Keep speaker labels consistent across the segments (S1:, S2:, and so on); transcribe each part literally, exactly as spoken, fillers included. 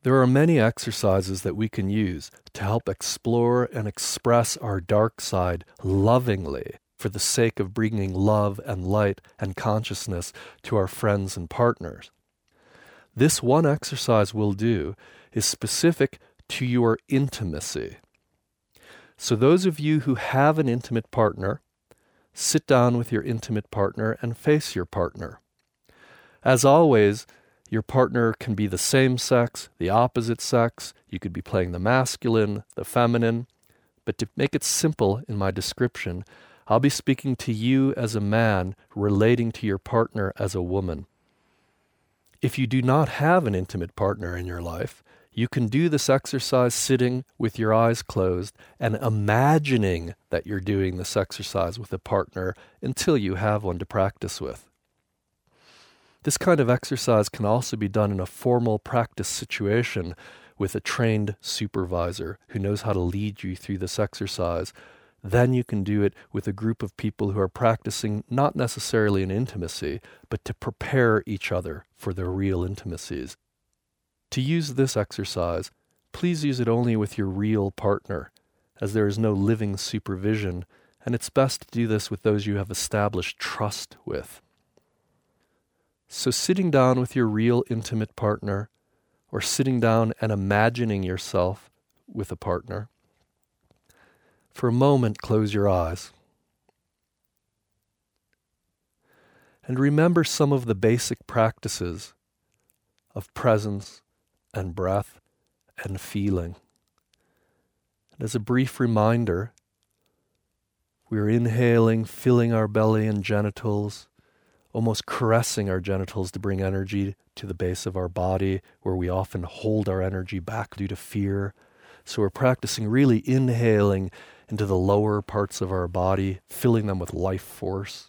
S1: There are many exercises that we can use to help explore and express our dark side lovingly for the sake of bringing love and light and consciousness to our friends and partners. This one exercise we'll do is specific to your intimacy. So those of you who have an intimate partner, sit down with your intimate partner and face your partner. As always, your partner can be the same sex, the opposite sex. You could be playing the masculine, the feminine. But to make it simple in my description, I'll be speaking to you as a man relating to your partner as a woman. If you do not have an intimate partner in your life, you can do this exercise sitting with your eyes closed and imagining that you're doing this exercise with a partner until you have one to practice with. This kind of exercise can also be done in a formal practice situation with a trained supervisor who knows how to lead you through this exercise. Then you can do it with a group of people who are practicing not necessarily in intimacy, but to prepare each other for their real intimacies. To use this exercise, please use it only with your real partner, as there is no living supervision, and it's best to do this with those you have established trust with. So sitting down with your real intimate partner, or sitting down and imagining yourself with a partner, for a moment close your eyes. And remember some of the basic practices of presence and breath and feeling. And as a brief reminder, we're inhaling, filling our belly and genitals, almost caressing our genitals to bring energy to the base of our body, where we often hold our energy back due to fear. So we're practicing really inhaling into the lower parts of our body, filling them with life force.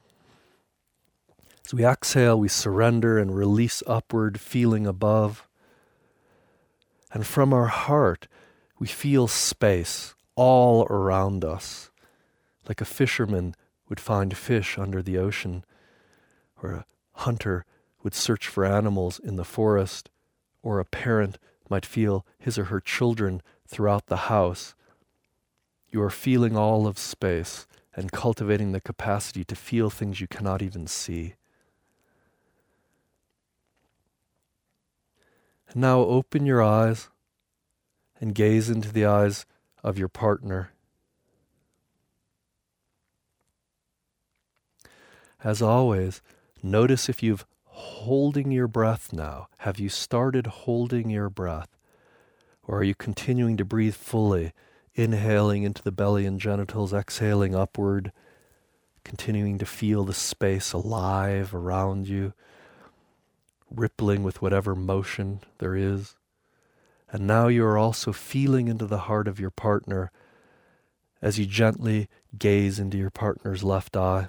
S1: As we exhale, we surrender and release upward, feeling above. And from our heart, we feel space all around us, like a fisherman would find fish under the ocean, or a hunter would search for animals in the forest, or a parent might feel his or her children throughout the house. You are feeling all of space and cultivating the capacity to feel things you cannot even see. And now open your eyes and gaze into the eyes of your partner. As always, notice if you've holding your breath now. Have you started holding your breath? Or are you continuing to breathe fully, inhaling into the belly and genitals, exhaling upward, continuing to feel the space alive around you, rippling with whatever motion there is? And now you are also feeling into the heart of your partner as you gently gaze into your partner's left eye.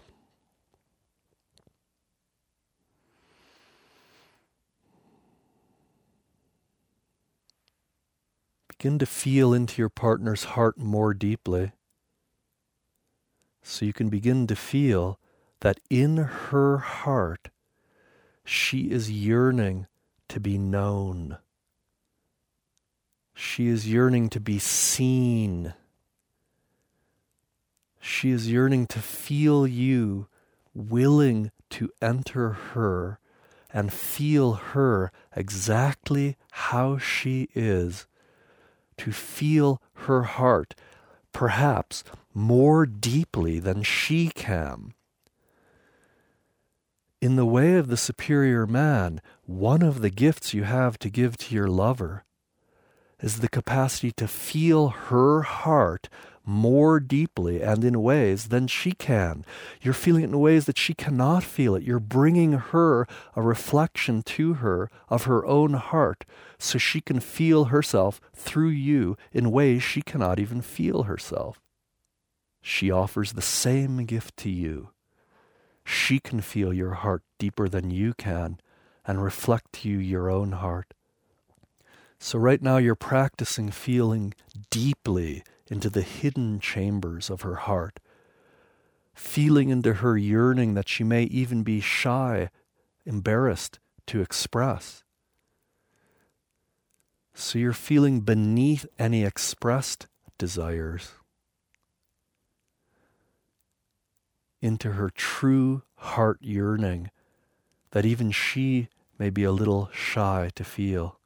S1: Begin to feel into your partner's heart more deeply, so you can begin to feel that in her heart, she is yearning to be known. She is yearning to be seen. She is yearning to feel you willing to enter her and feel her exactly how she is, to feel her heart perhaps more deeply than she can. In the way of the superior man, one of the gifts you have to give to your lover is the capacity to feel her heart more deeply and in ways than she can. You're feeling it in ways that she cannot feel it. You're bringing her a reflection to her of her own heart so she can feel herself through you in ways she cannot even feel herself. She offers the same gift to you. She can feel your heart deeper than you can and reflect to you your own heart. So right now you're practicing feeling deeply into the hidden chambers of her heart, feeling into her yearning that she may even be shy, embarrassed to express. So you're feeling beneath any expressed desires into her true heart yearning that even she may be a little shy to feel.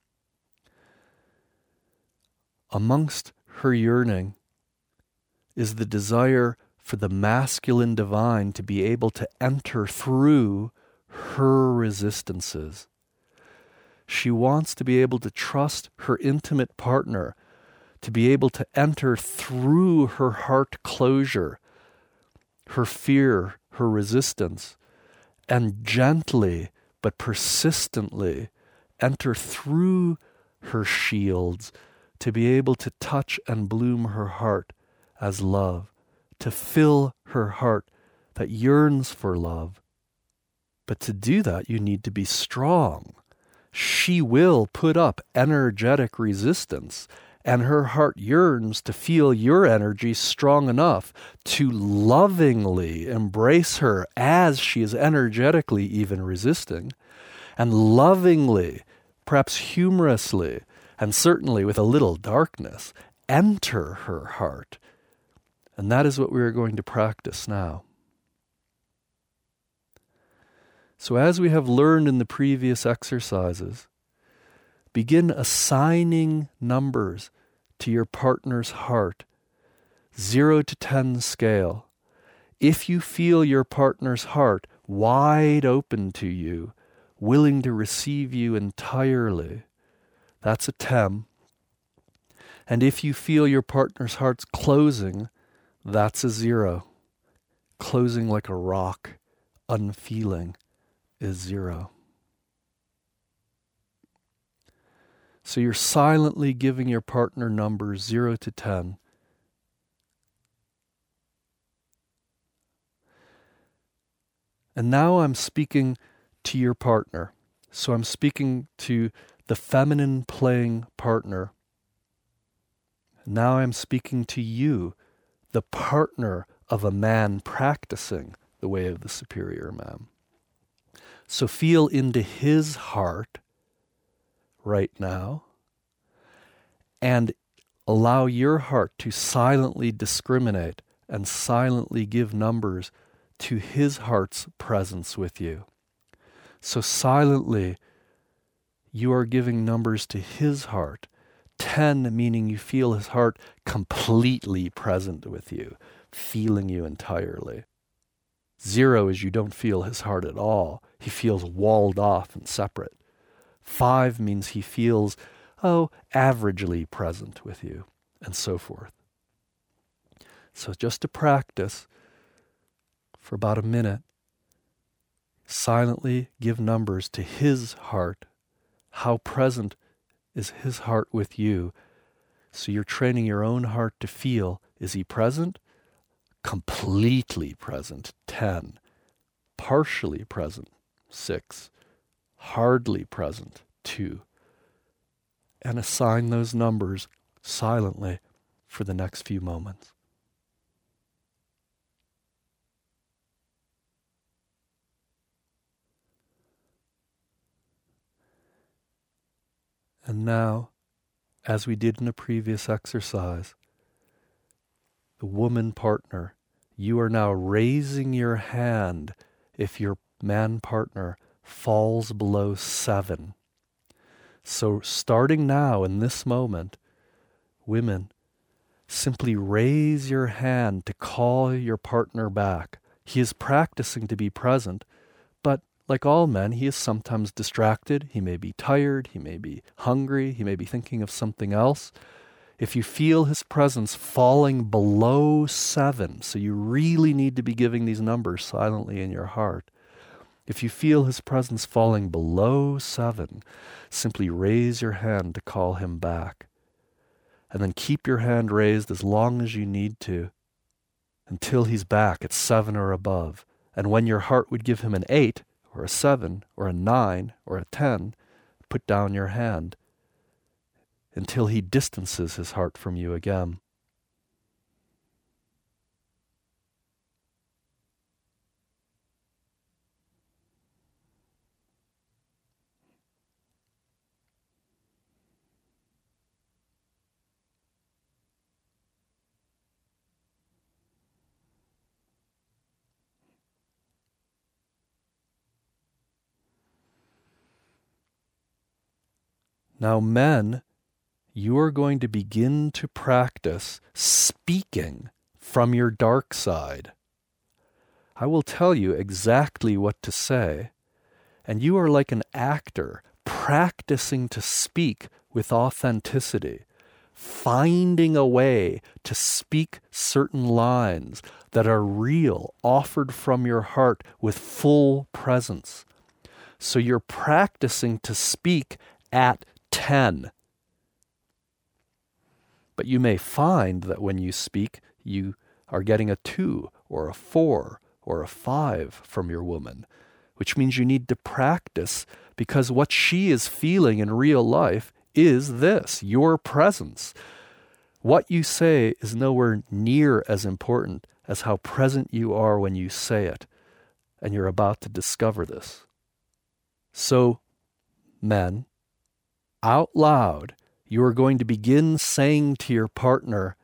S1: Amongst her yearning is the desire for the masculine divine to be able to enter through her resistances. She wants to be able to trust her intimate partner, to be able to enter through her heart closure, her fear, her resistance, and gently but persistently enter through her shields to be able to touch and bloom her heart as love, to fill her heart that yearns for love. But to do that, you need to be strong. She will put up energetic resistance, and her heart yearns to feel your energy strong enough to lovingly embrace her as she is energetically even resisting, and lovingly, perhaps humorously, and certainly with a little darkness, enter her heart. And that is what we are going to practice now. So as we have learned in the previous exercises, begin assigning numbers to your partner's heart, zero to ten scale. If you feel your partner's heart wide open to you, willing to receive you entirely, that's a ten. And if you feel your partner's heart's closing, that's a zero. Closing like a rock, unfeeling, is zero. So you're silently giving your partner numbers zero to ten. And now I'm speaking to your partner. So I'm speaking to the feminine playing partner. Now I'm speaking to you, the partner of a man practicing the way of the superior man. So feel into his heart right now and allow your heart to silently discriminate and silently give numbers to his heart's presence with you. So silently, you are giving numbers to his heart. Ten meaning you feel his heart completely present with you, feeling you entirely. Zero is you don't feel his heart at all. He feels walled off and separate. Five means he feels, oh, averagely present with you, and so forth. So just to practice for about a minute, silently give numbers to his heart. How present is his heart with you? So you're training your own heart to feel, is he present? Completely present, ten. Partially present, six. Hardly present, two. And assign those numbers silently for the next few moments. And now, as we did in a previous exercise, the woman partner, you are now raising your hand if your man partner falls below seven. So starting now in this moment, women, simply raise your hand to call your partner back. He is practicing to be present, but like all men, he is sometimes distracted. He may be tired, he may be hungry, he may be thinking of something else. If you feel his presence falling below seven, so you really need to be giving these numbers silently in your heart. If you feel his presence falling below seven, simply raise your hand to call him back. And then keep your hand raised as long as you need to, until he's back at seven or above. And when your heart would give him an eight, or a seven, or a nine, or a ten, put down your hand until he distances his heart from you again. Now, men, you are going to begin to practice speaking from your dark side. I will tell you exactly what to say, and you are like an actor practicing to speak with authenticity, finding a way to speak certain lines that are real, offered from your heart with full presence. So you're practicing to speak at ten. But you may find that when you speak, you are getting a two or a four or a five from your woman, which means you need to practice, because what she is feeling in real life is this, your presence. What you say is nowhere near as important as how present you are when you say it, and you're about to discover this. So, men, out loud, you are going to begin saying to your partner,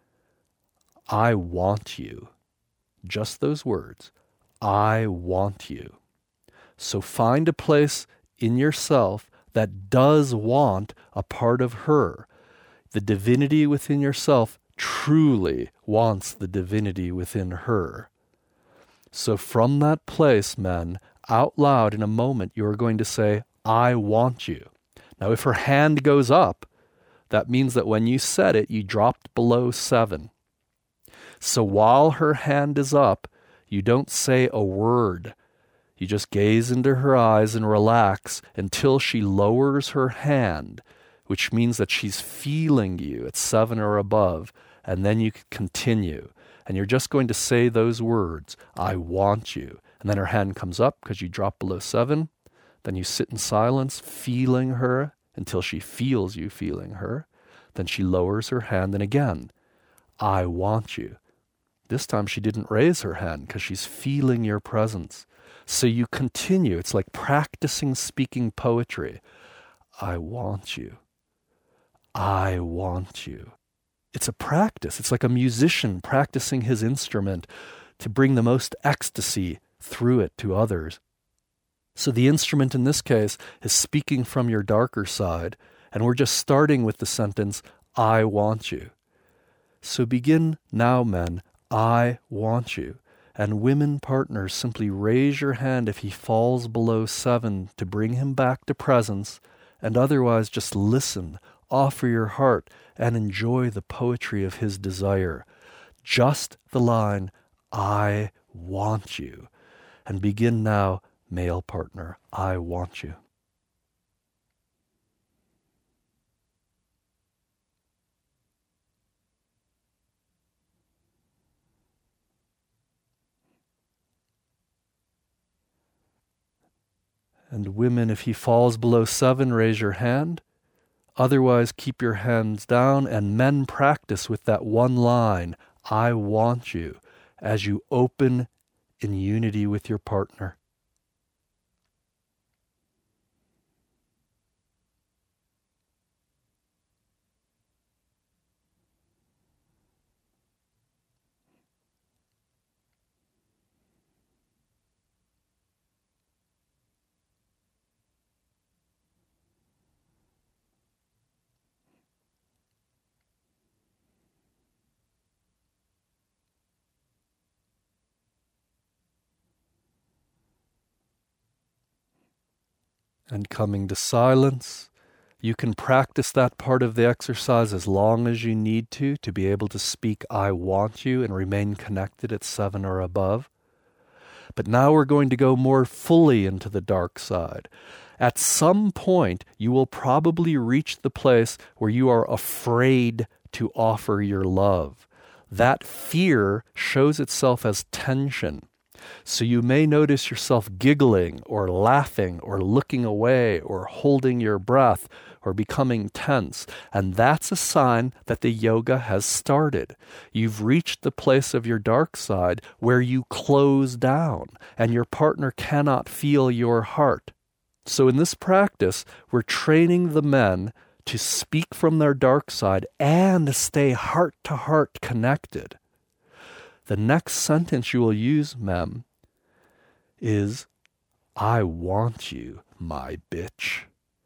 S1: I want you. Just those words. I want you. So find a place in yourself that does want a part of her. The divinity within yourself truly wants the divinity within her. So from that place, men, out loud in a moment, you are going to say, I want you. Now, if her hand goes up, that means that when you said it, you dropped below seven. So while her hand is up, you don't say a word. You just gaze into her eyes and relax until she lowers her hand, which means that she's feeling you at seven or above, and then you can continue. And you're just going to say those words, I want you. And then her hand comes up because you drop below seven. Then you sit in silence, feeling her until she feels you feeling her. Then she lowers her hand, and again, I want you. This time she didn't raise her hand because she's feeling your presence. So you continue. It's like practicing speaking poetry. I want you. I want you. It's a practice. It's like a musician practicing his instrument to bring the most ecstasy through it to others. So the instrument in this case is speaking from your darker side, and we're just starting with the sentence, I want you. So begin now, men, I want you. And women partners, simply raise your hand if he falls below seven to bring him back to presence, and otherwise just listen, offer your heart, and enjoy the poetry of his desire. Just the line, I want you. And begin now, male partner, I want you. And women, if he falls below seven, raise your hand. Otherwise, keep your hands down, and men practice with that one line, I want you, as you open in unity with your partner. And coming to silence, you can practice that part of the exercise as long as you need to, to be able to speak I want you and remain connected at seven or above. But now we're going to go more fully into the dark side. At some point, you will probably reach the place where you are afraid to offer your love. That fear shows itself as tension. So you may notice yourself giggling or laughing or looking away or holding your breath or becoming tense. And that's a sign that the yoga has started. You've reached the place of your dark side where you close down and your partner cannot feel your heart. So in this practice, we're training the men to speak from their dark side and stay heart to heart connected. The next sentence you will use, mem, is, I want you, my bitch.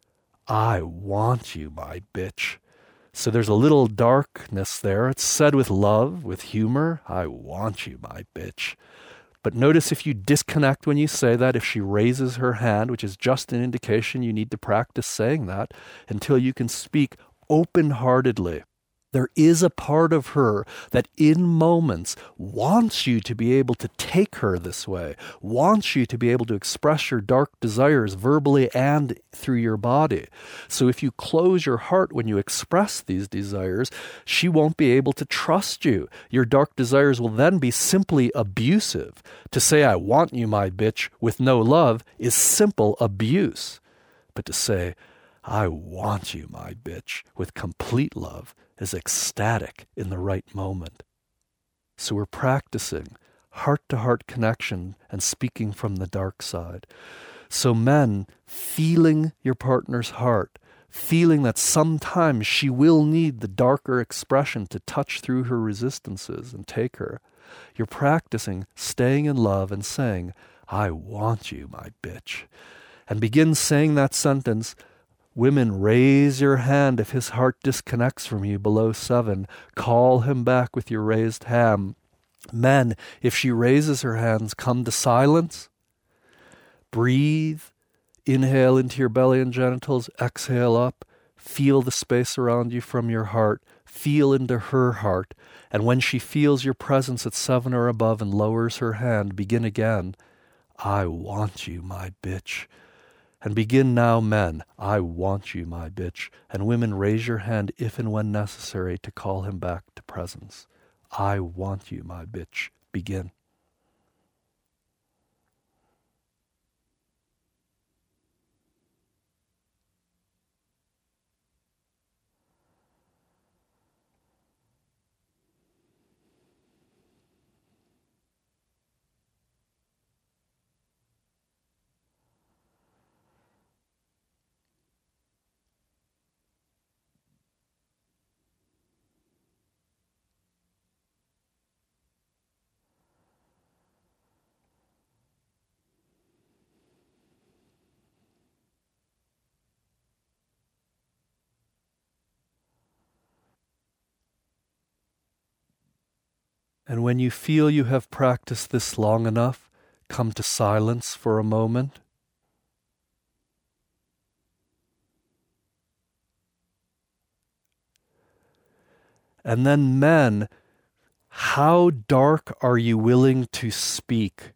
S1: I want you, my bitch. So there's a little darkness there. It's said with love, with humor. I want you, my bitch. But notice if you disconnect when you say that, if she raises her hand, which is just an indication you need to practice saying that until you can speak open-heartedly. There is a part of her that in moments wants you to be able to take her this way, wants you to be able to express your dark desires verbally and through your body. So if you close your heart when you express these desires, she won't be able to trust you. Your dark desires will then be simply abusive. To say, I want you, my bitch, with no love is simple abuse. But to say, I want you, my bitch, with complete love is ecstatic in the right moment. So we're practicing heart-to-heart connection and speaking from the dark side. So men, feeling your partner's heart, feeling that sometimes she will need the darker expression to touch through her resistances and take her, you're practicing staying in love and saying, I want you, my bitch. And begin saying that sentence. Women, raise your hand if his heart disconnects from you below seven. Call him back with your raised hand. Men, if she raises her hands, come to silence. Breathe. Inhale into your belly and genitals. Exhale up. Feel the space around you from your heart. Feel into her heart. And when she feels your presence at seven or above and lowers her hand, begin again. I want you, my bitch. And begin now, men. I want you, my bitch. And women, raise your hand if and when necessary to call him back to presence. I want you, my bitch. Begin. And when you feel you have practiced this long enough, come to silence for a moment. And then men, how dark are you willing to speak?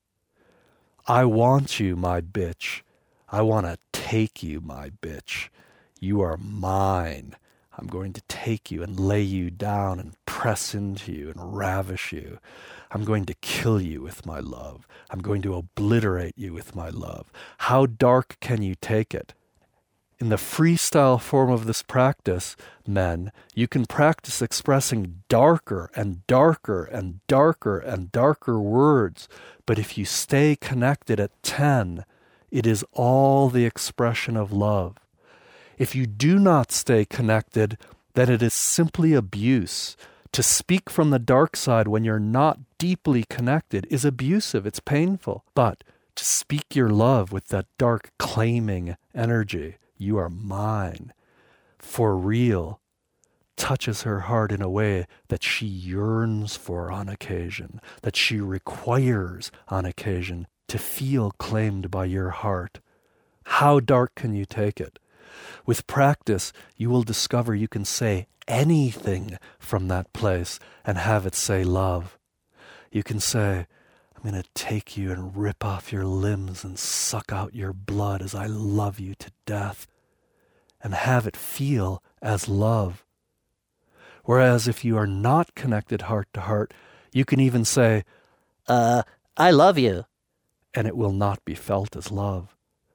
S1: I want you, my bitch. I want to take you, my bitch. You are mine. I'm going to take you and lay you down and press into you and ravish you. I'm going to kill you with my love. I'm going to obliterate you with my love. How dark can you take it? In the freestyle form of this practice, men, you can practice expressing darker and darker and darker and darker words. But if you stay connected at ten, it is all the expression of love. If you do not stay connected, then it is simply abuse. To speak from the dark side when you're not deeply connected is abusive. It's painful. But to speak your love with that dark claiming energy, you are mine, for real, touches her heart in a way that she yearns for on occasion, that she requires on occasion to feel claimed by your heart. How dark can you take it? With practice, you will discover you can say anything from that place and have it say love. You can say, I'm going to take you and rip off your limbs and suck out your blood as I love you to death, and have it feel as love. Whereas if you are not connected heart to heart, you can even say, uh, I love you, and it will not be felt as love.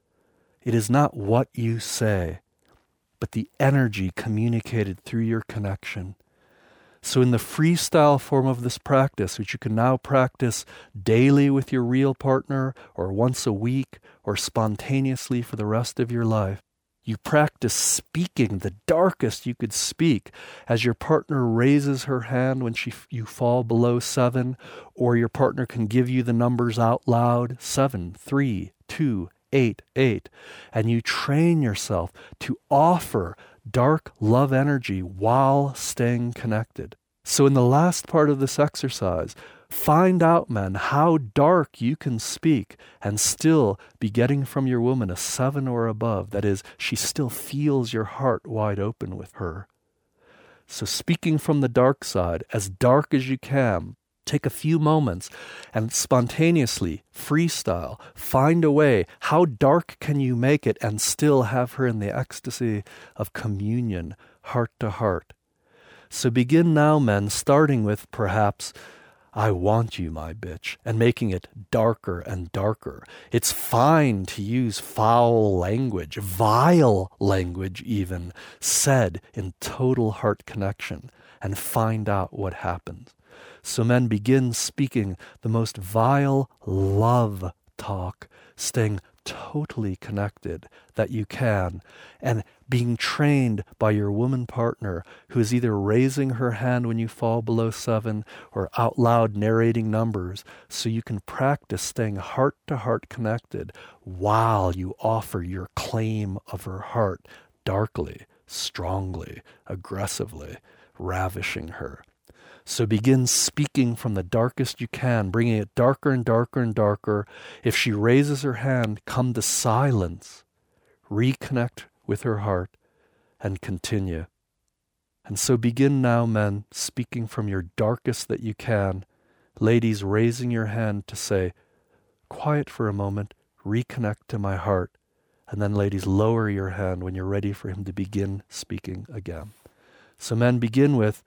S1: It is not what you say, but the energy communicated through your connection. So in the freestyle form of this practice, which you can now practice daily with your real partner, or once a week, or spontaneously for the rest of your life, you practice speaking the darkest you could speak as your partner raises her hand when she, you fall below seven, or your partner can give you the numbers out loud, seven, three, two, eight, eight, and you train yourself to offer dark love energy while staying connected. So in the last part of this exercise, find out, men, how dark you can speak and still be getting from your woman a seven or above. That is, she still feels your heart wide open with her. So speaking from the dark side, as dark as you can, take a few moments and spontaneously, freestyle, find a way. How dark can you make it and still have her in the ecstasy of communion, heart to heart? So begin now, men, starting with perhaps, I want you, my bitch, and making it darker and darker. It's fine to use foul language, vile language even, said in total heart connection, and find out what happens. So men, begin speaking the most vile love talk, staying totally connected that you can, and being trained by your woman partner who is either raising her hand when you fall below seven or out loud narrating numbers, so you can practice staying heart to heart connected while you offer your claim of her heart darkly, strongly, aggressively, ravishing her. So begin speaking from the darkest you can, bringing it darker and darker and darker. If she raises her hand, come to silence. Reconnect with her heart and continue. And so begin now, men, speaking from your darkest that you can. Ladies, raising your hand to say, quiet for a moment, reconnect to my heart. And then ladies, lower your hand when you're ready for him to begin speaking again. So men, begin with,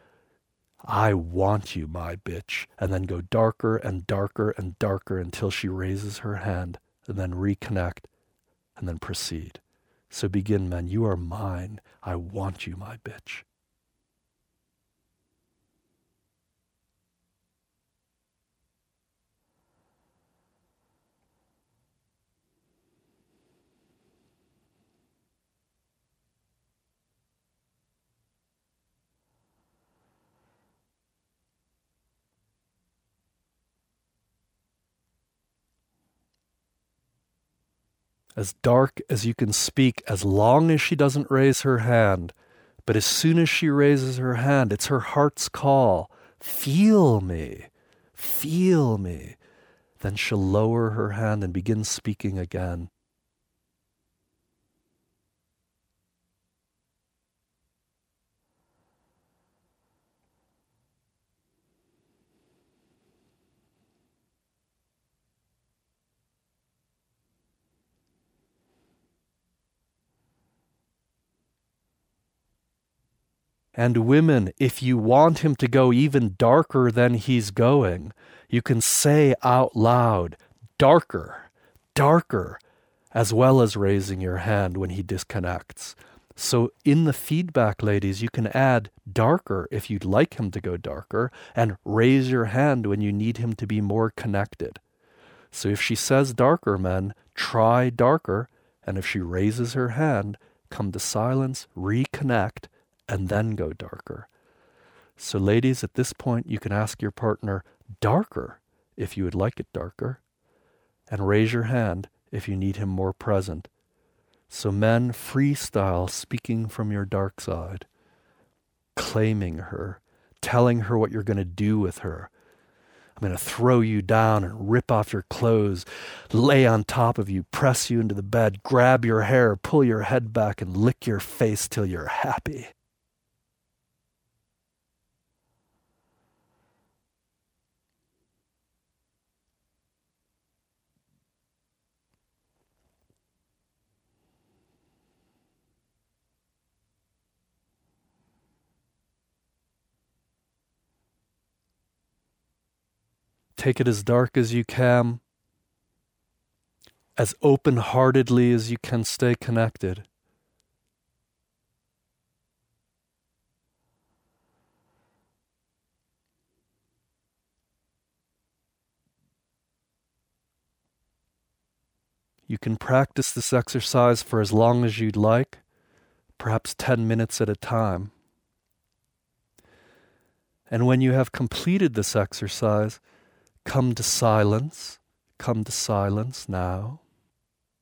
S1: I want you, my bitch, and then go darker and darker and darker until she raises her hand, and then reconnect, and then proceed. So begin, men. You are mine. I want you, my bitch. As dark as you can speak, as long as she doesn't raise her hand. But as soon as she raises her hand, it's her heart's call. Feel me. Feel me. Then she'll lower her hand and begin speaking again. And women, if you want him to go even darker than he's going, you can say out loud, darker, darker, as well as raising your hand when he disconnects. So in the feedback, ladies, you can add darker if you'd like him to go darker, and raise your hand when you need him to be more connected. So if she says darker, men, try darker, and if she raises her hand, come to silence, reconnect, and then go darker. So ladies, at this point, you can ask your partner, darker, if you would like it darker, and raise your hand if you need him more present. So men, freestyle, speaking from your dark side, claiming her, telling her what you're going to do with her. I'm going to throw you down and rip off your clothes, lay on top of you, press you into the bed, grab your hair, pull your head back, and lick your face till you're happy. Take it as dark as you can, as open-heartedly as you can stay connected. You can practice this exercise for as long as you'd like, perhaps ten minutes at a time. And when you have completed this exercise, come to silence, come to silence now.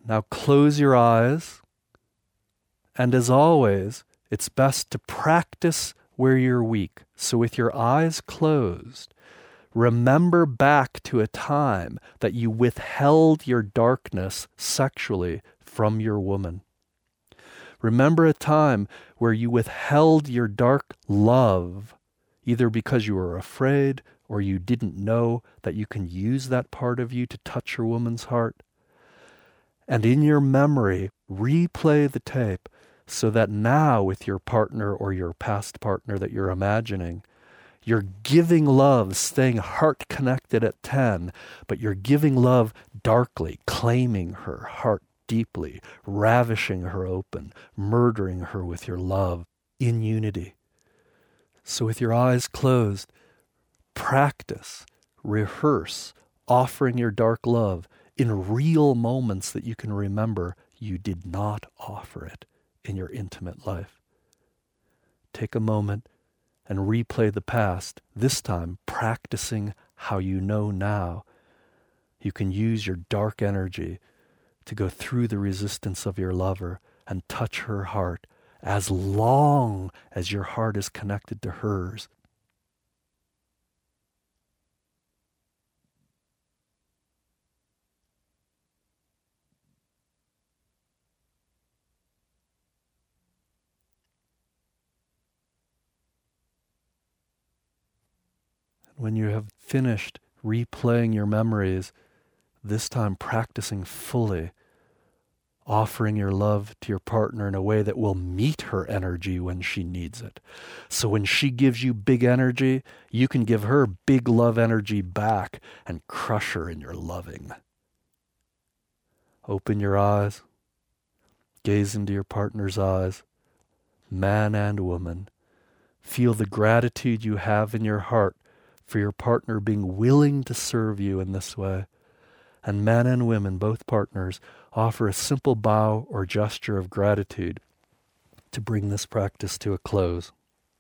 S1: Now close your eyes, and as always, it's best to practice where you're weak. So with your eyes closed, remember back to a time that you withheld your darkness sexually from your woman. Remember a time where you withheld your dark love, either because you were afraid or you didn't know that you can use that part of you to touch your woman's heart. And in your memory, replay the tape so that now with your partner or your past partner that you're imagining, you're giving love, staying heart connected at ten, but you're giving love darkly, claiming her heart deeply, ravishing her open, murdering her with your love in unity. So with your eyes closed, practice, rehearse, offering your dark love in real moments that you can remember you did not offer it in your intimate life. Take a moment and replay the past, this time practicing how you know now. You can use your dark energy to go through the resistance of your lover and touch her heart as long as your heart is connected to hers. When you have finished replaying your memories, this time practicing fully, offering your love to your partner in a way that will meet her energy when she needs it. So when she gives you big energy, you can give her big love energy back and crush her in your loving. Open your eyes, gaze into your partner's eyes, man and woman. Feel the gratitude you have in your heart for your partner being willing to serve you in this way. And men and women, both partners, offer a simple bow or gesture of gratitude to bring this practice to a close.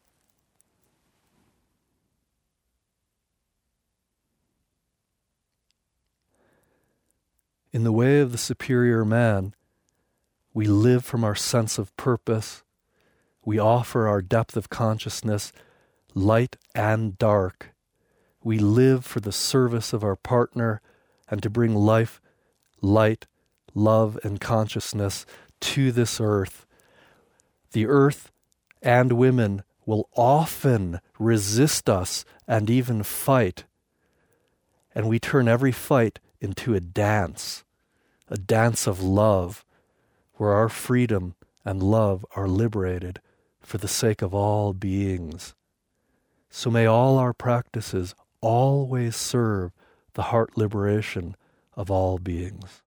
S1: In the way of the superior man, we live from our sense of purpose. We offer our depth of consciousness, light and dark. We live for the service of our partner and to bring life, light, love, and consciousness to this earth. The earth and women will often resist us and even fight. And we turn every fight into a dance, a dance of love, where our freedom and love are liberated for the sake of all beings. So may all our practices always serve the heart liberation of all beings.